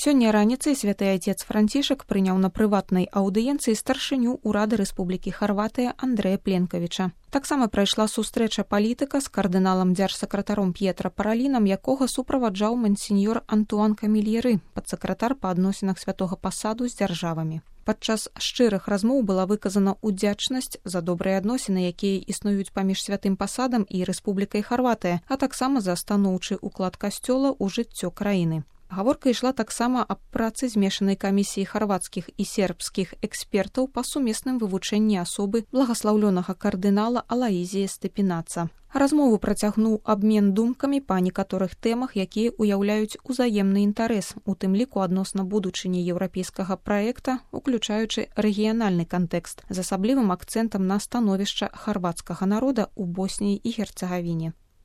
Сёння раніцай святы айцец Францішак прыняў на прыватнай аўдыенцыі старшыню ўрада Рэспублікі Харватыя Андрэя Пленкавіча. Таксама прайшла сустрэча палітыка з кардыналам дзяржсакратаром П'етра Паралінам, якога суправаджаў мансіньёр Антуан Камільеры, падсакратар па адносінах святога пасаду з дзяржавамі. Падчас шчырых размоў была выказана ўдзячнасць за добрыя адносіны, якія існуюць паміж святым пасадам і Рэспублікай Харватыя, а таксама за станоўчы ўклад касцёла ў жыццё краіны. Гаворка ішла таксама аб працы змешанай камісіі харвацкіх і сербскіх экспертаў па сумесным вывучэнні асобы благаслаўлёнага кардынала Алаізія Степінаца. Размову працягнуў абмен думкамі па некаторых тэмах, якія ўяўляюць узаемны інтарэс, у тым ліку адносна будучыні еўрапейскага праекта, уключаючы рэгіянальны кантэкст, з асаблівым акцэнтам на становішча харвацкага народа ў Босніі і Герцагавіне.